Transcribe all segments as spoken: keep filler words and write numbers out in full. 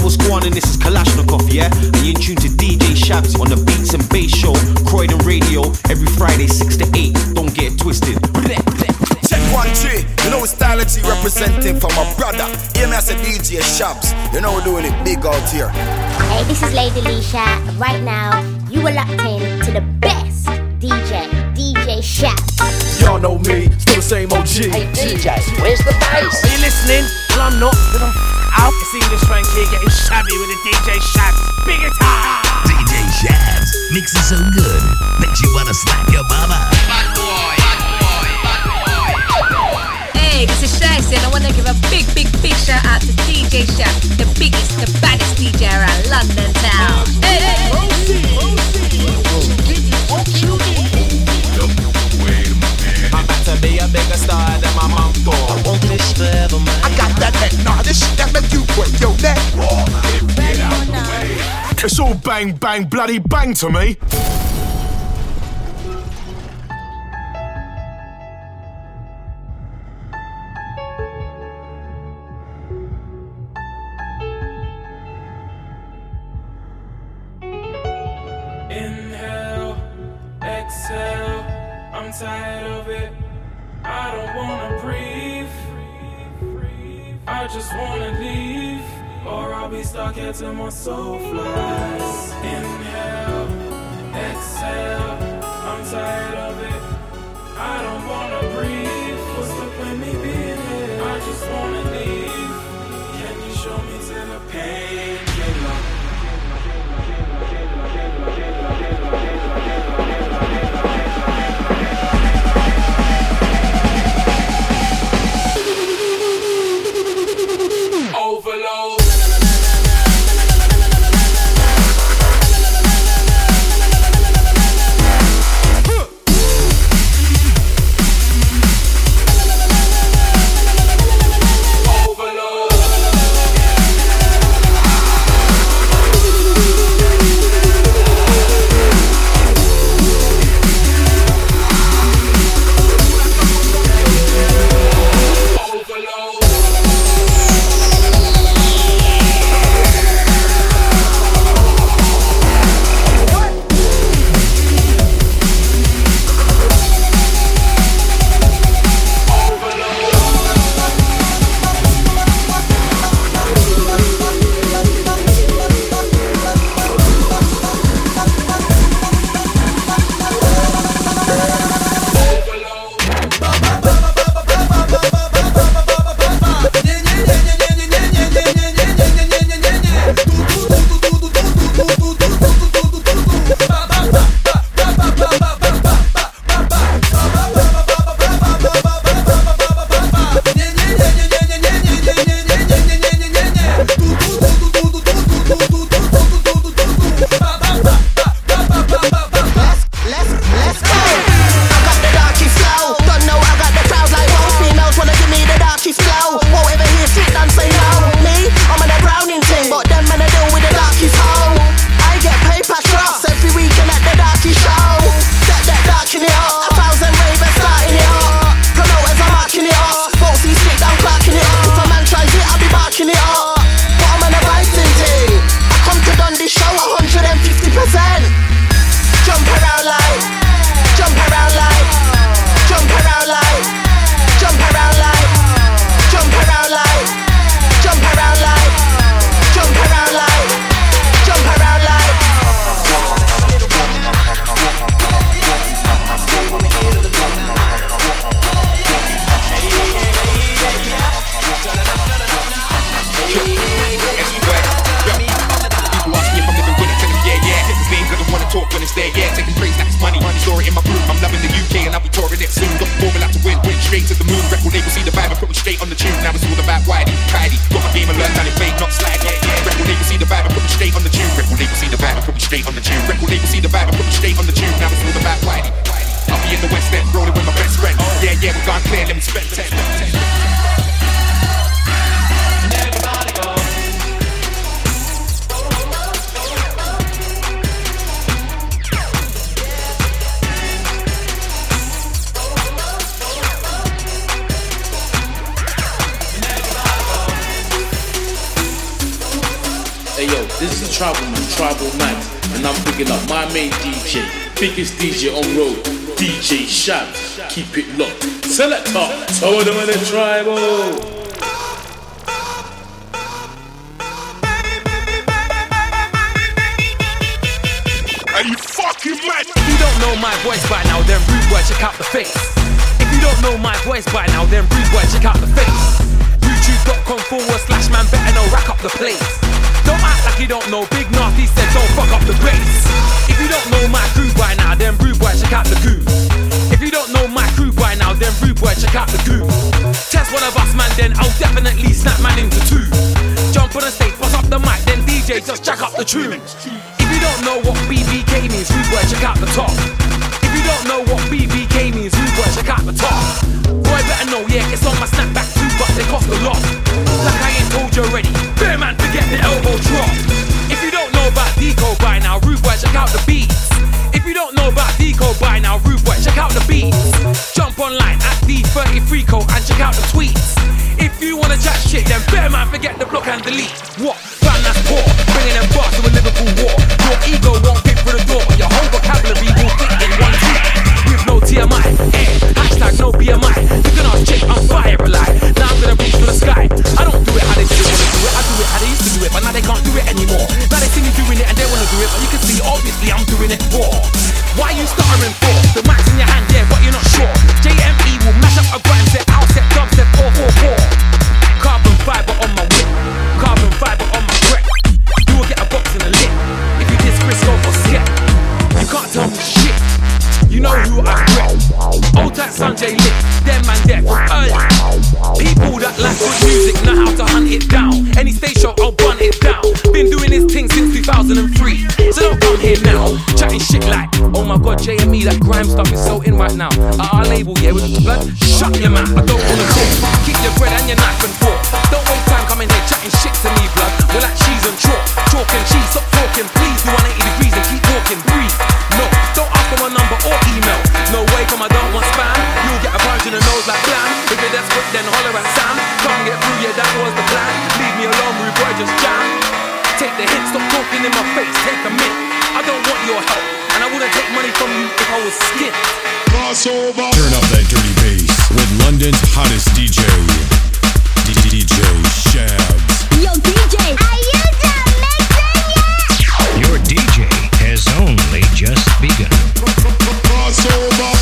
what's going on? This is Kalashnikov, yeah? And you're in tune to D J Shabs on the Beats and Bass Show, Croydon Radio, every Friday six to eight. Don't get it twisted. Check one three, you know it's Stylogy representing for my brother. Hear me as a D J Shabs. You know we're doing it big out here. Hey, this is Lady Leisha. Right now, you are locked in to the best D J, D J Shabs. Y'all know me, still the same O G. Hey D J, where's the bass? Are you listening? Well, I'm not. Then I'm out. It's English Frank here getting shabby with the D J Shabs. Big guitar. D J Shabs mixes so good, makes you wanna slap your mama. Bad boy, bad boy, bad boy. Hey, this is Shaxi and I wanna give a big, big, big shout out to D J Shabs, the biggest, the baddest D J around London town. Hey, hey, Rosie, Rosie, she'll give you what you need. I'm about to be a bigger star than my mom for. I want this forever, man. I got that neck, nah, this shit that make you break your neck. It's all bang, bang, bloody bang to me. Inhale, exhale, I'm tired of it. I don't wanna breathe. I just wanna leave, or I'll be stuck here till my soul flies. Inhale, exhale, I'm tired of it. I don't wanna breathe. What's the point me being here? I just wanna leave. Can you show me to the painkiller? Overload. Hey yo, this is Tribal Man, Tribal Man, and I'm picking up my main D J, biggest D J on road, D J Shabs. Keep it locked. Selector, tell them in the Tribal. Are you fucking mad? If you don't know my voice by now, then rude boy, check out the face. If you don't know my voice by now, then rude boy, check out the face. YouTube.com forward slash man, better know, rack up the place. Don't act like you don't know, Big Nasty said don't fuck up the bass. If you don't know my crew by now, then rude boy, check out the crew. If you don't know my crew by now, then rude boy, check out the crew. Test one of us, man, then I'll definitely snap man into two. Jump on the stage, bust up the mic, then D J just jack up the tune. If you don't know what B B K means, rude boy, check out the top. If you don't know what B B K means, rude boy, check out the top. Boy, better know, yeah, it's on my snapback too, but they cost a lot. Like I ain't told you already, bear man, forget the elbow drop. If you don't know about Deco by now, rude boy, check out the beats. If you don't know about Deco by now, rude boy, check out the beats. Jump online at D thirty-three Co and check out the tweets. If you wanna chat shit, then bear man, forget the block and delete. What? Fam, that's poor. Bringing them bars to a Liverpool war. Your ego won't fit through the door. Your whole vocabulary will fit in one tweet. With no T M I, eh? Hashtag no B M I. You can ask chick, I'm fire alive. Now I'm gonna reach for the sky. I don't do it how they didn't wanna do it. I do it how they used to do it, but now they can't do it anymore. Now they see me doing it and they wanna do it, but you can see obviously I'm doing it for. Why you stuttering for? The mic's in your hand, yeah, but you're not sure. J M E will mash up a grind set, out set, dub set, four four four. Carbon fiber on my whip, carbon fiber on my grip. You will get a box in the lip if you diss Crisco or Skep. You can't tell me shit. You know who I rep. Old tight Sanjay lit, them man there from early. People that like good music know how to hunt it down. Any stage show, I'll bun it down. Been doing this thing since two thousand three, so don't come here now chatting shit like, oh my god, J M E, that grime stuff is so in right now. At our label, yeah, with the blood, shut your mouth. I don't wanna talk. Keep your bread and your knife and fork. Don't waste time coming here chatting shit to me, blood. We're like cheese and chalk, chalk and cheese. Stop talking, please. Do one eighty degrees and keep walking. Breathe. No, don't ask for my number or email. No way from I don't want spam. You'll get a punch in the nose like blam. If you're desperate, then holler at Sam. Can't get through, yeah, that was the plan. Leave me alone, rude boy, just jam. Take the hit, stop talking in my face. Take a minute. I don't want your help, and I wouldn't take money from you if I was skint. Crossover. Turn up that dirty bass with London's hottest D J, D J Shabs. Yo, D J, are you done mixing yet? Your D J has only just begun. Crossover.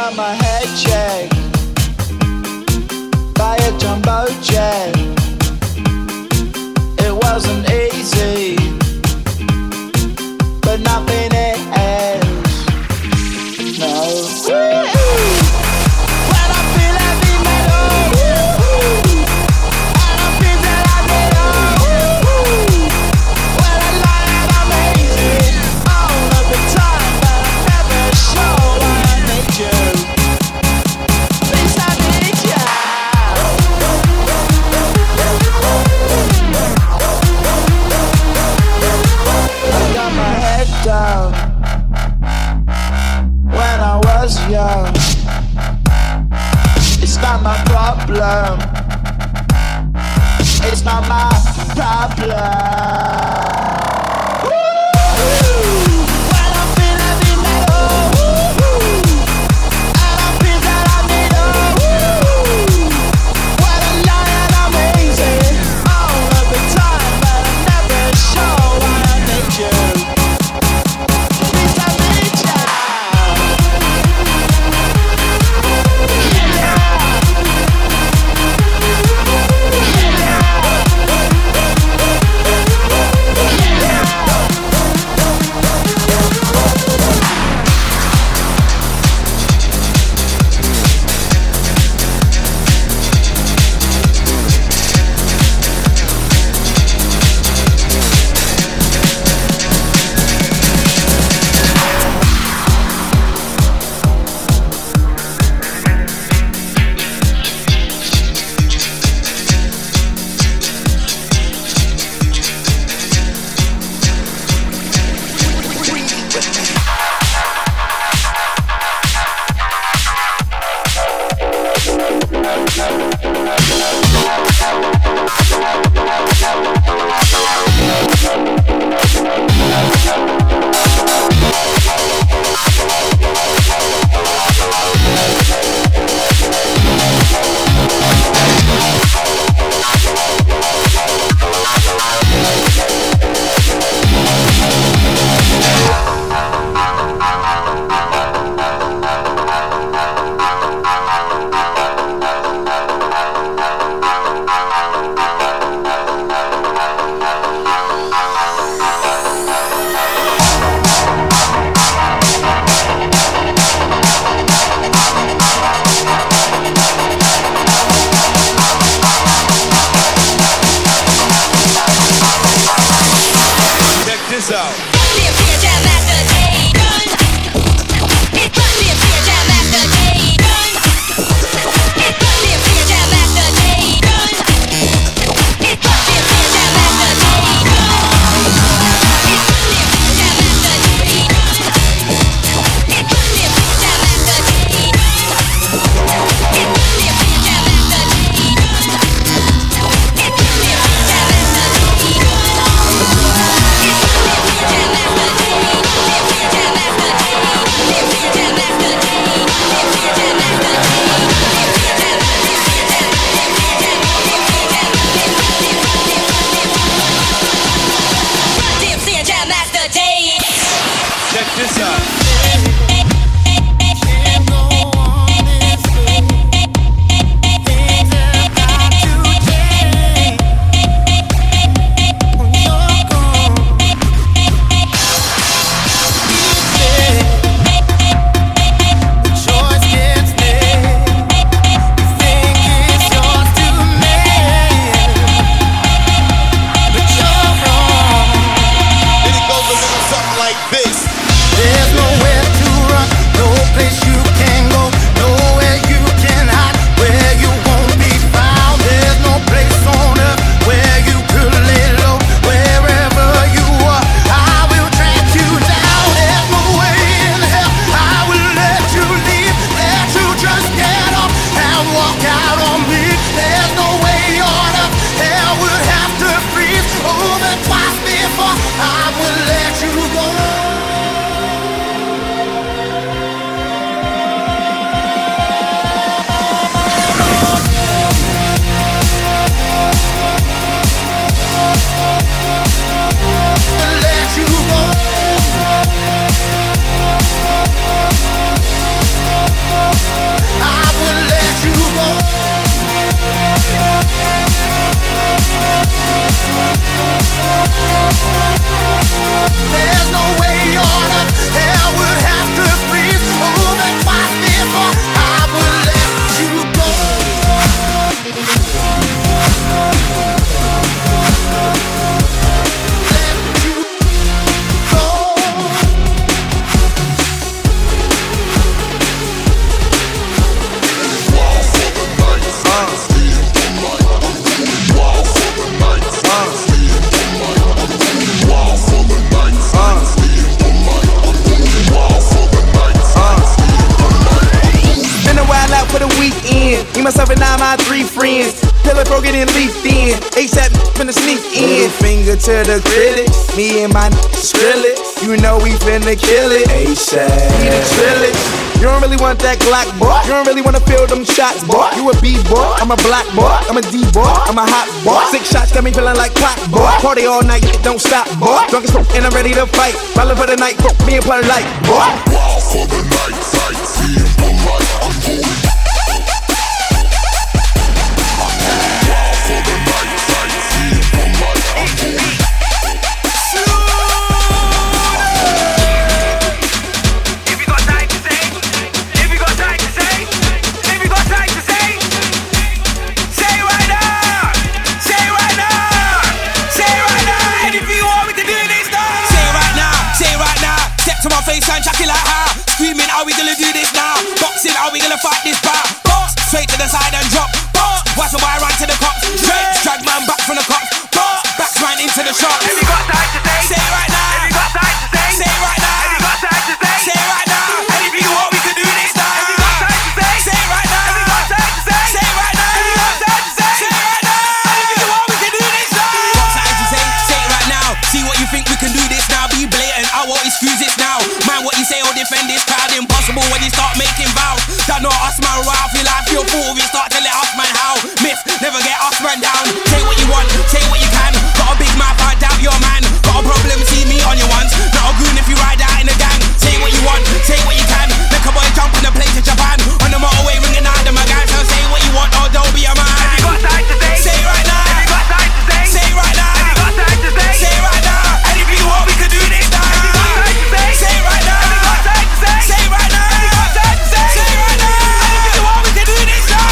got my head checked by a jumbo jet. It wasn't easy, but nothing else. No. When I feel heavy metal, and I feel that I need all. When I lie and I'm amazing all of the time, but I'm never sure why I need you. Please I need you. I got my head down when I was young. It's not my problem. It's not my problem. When I feel heavy metal, and I feel that I need all. When I lie and I'm amazing all of the time, but I'm never sure why I need you. Please I need you. Yeah. myself, and now my three friends. Pillar broken and leafed in. ASAP finna sneak in. Finger to the critics. Me and my skrill it. You know we finna kill it. ASAP. We the trill it. You don't really want that Glock, boy. You don't really wanna feel them shots, boy. You a B-boy, I'm a black boy. I'm a D-boy, I'm a hot boy. Six shots got me feeling like clock, boy. Party all night, don't stop, boy. Drunk as fuck and I'm ready to fight. Ballin' for the night, fuck me and play like, boy. Wow for the night, fight, being polite, I'm holy. Wow for the night, fight, being polite, I'm holy. How we gonna do this now? Boxing, how we gonna fight this bar? Box, straight to the side and drop. Box, watch the wire run to the cops. Straight, drag man back from the cops. Box, back right into the shop. Have you got time to say? Say it right now. Have you got time to say? Say it right now. Have you got time to say? Say it right now. And if you want, we can do this now. Have you got time to say? Say it right now. Have you got time to say? Say it right now. Have you got time to say? Say it right now. And if you want, we can do this now. Got time to say? Say it right now. See what you think we can do this now. Be blatant. I won't excuse this now. Man, what you say or defend this crowd impossible when you start making vows. That not us man right, feel like feel fool. We start to let us man how. Myth, never get us man down. Say what you want, say what you can. Got a big mouth, I doubt your man. Got a problem, see me on your ones. Not a goon if you ride out in a gang. Say what you want, say what you can. Make a boy jump on a plane to Japan. On the motorway ringing out the magan. So say what you want, or don't be a man. Have you got time to say? Say it right now. Have you got time to say? Say it right now. Have you got time to say? Say it right now. And if you want, we can do this now. Have you got time to say? Say it right now. Have you got time to say? Say it right now. Have you got time to say? Say it right now. And if you want, we can do this now.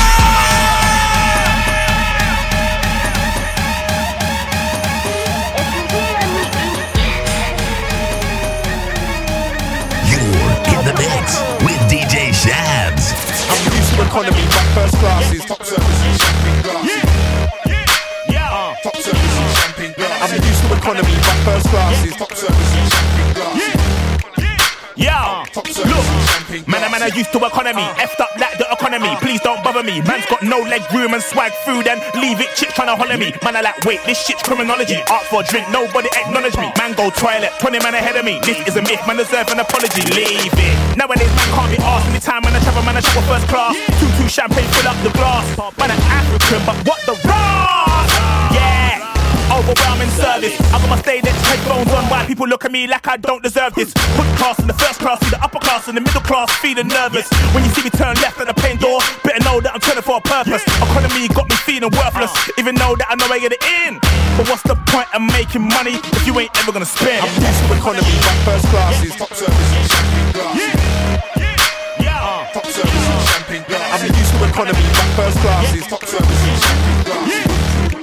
You're in the mix with D J Shabs. I'm used to economy, but first class is top service and champagne glasses. Uh, top service and champagne glasses. I'm used to economy, but first class is top service and champagne glasses. Yeah, look, man, man, I used to economy, effed up like the economy. Please don't bother me. Man's got no leg room and swag food and leave it. Chicks tryna holler me. Man, I like wait, this shit's criminology. Art for a drink, nobody acknowledge me. Man, go toilet, twenty man ahead of me. This is a myth, man deserve an apology. Leave it. Nowadays, man can't be asked. Anytime man I travel, man I travel first class. Two two champagne, fill up the glass. Man, I'm African, but what the ras? Yeah. Overwhelming service. I got my stay next headphones on. Why people look at me like I don't deserve this? Hood class in the first class, see the upper class and the middle class feeling nervous. When you see me turn left at the paint door, better know that I'm turning for a purpose. Economy got me feeling worthless, even though that I know I get it in. But what's the point of making money if you ain't ever gonna spend? I'm used to economy, but first class is top service and champagne glasses. Uh, top service and champagne glasses. I'm used to economy, but first class is top service and champagne glasses.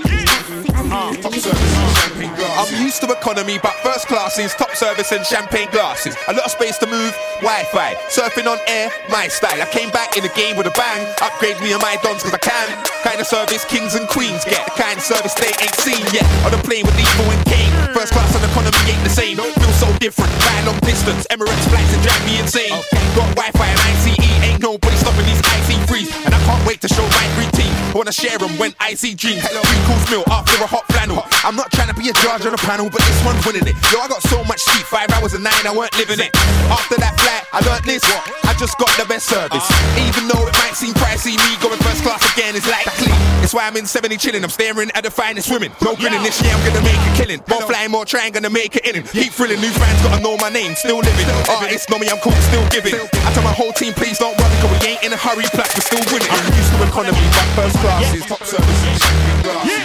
Uh, top service and champagne glasses. I'm used to economy, but first class is top service and champagne glasses. A lot of space to move, Wi-Fi, surfing on air, my style. I came back in the game with a bang. Upgrade me and my dons cause I can. Kind of service kings and queens get. The kind of service they ain't seen yet. On the plane with Lethal and Kane. First class and economy ain't the same. Feel so different, flying long distance. Emirates flights and drive me insane. Got Wi-Fi and I C E. Ain't nobody stopping these I C threes. And I can't wait to show my routine. I wanna share them when I see dreams. Hello, three course meal after a hot flannel. I'm not trying to be a judge on the panel, but this one's winning it. Yo, I got so much sleep, five hours a night, I weren't living it. After that flight, I learned this. I just got the best service. Even though it might seem pricey, me going first class again is like clean. It's why I'm in seventy chilling. I'm staring at the finest women. No grinning this year, I'm gonna make a killing. More flying, more trying, gonna make it in. Keep thrilling, new fans gotta know my name. Still living. Artists know me, I'm cool, still giving. I tell my whole team, please don't worry, cause we ain't in a hurry, plus we're still winning. I'm used to economy, but first class is top service and champagne glasses.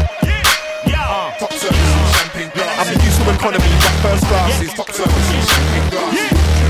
Uh, top service and champagne glasses. I'm used to economy, but first class is top service and champagne glasses.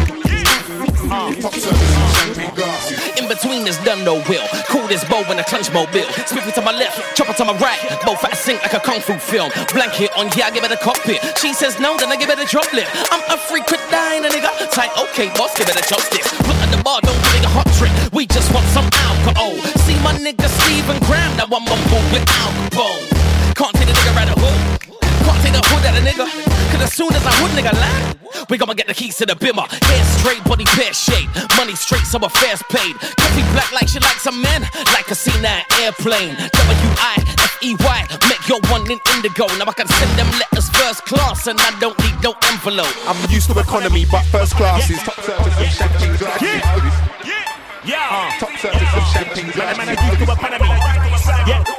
Uh, top service and champagne glasses. In between there's done no will. Cool this bow and a clutch mobile. Spiffy to my left, chopper to my right. Both at a sink like a kung fu film. Blanket on, yeah, I give it a cockpit. She says no, then I give it a drop lip. I'm a freak with dying, a nigga. Tight, okay, boss, give it a chopstick. Look at the bar, don't give it a hot trick. We just want some alcohol. See my nigga Stephen Graham, that one bumble with alcohol. Can't take the nigga right the hood. Can't take the hood at a nigga. Cause as soon as I would nigga lie, we gonna get the keys to the bimmer. Hair straight, body pear shaped. Money straight, so affairs paid. Coffee black like she likes a man, like a C nine airplane. W I F E Y, make your one in indigo. Now I can send them letters first class, and I don't need no envelope. I'm used to economy, but first class is top service and champagne glasses. Yeah, uh, top service and champagne glasses. Man, I used to economy. Yeah.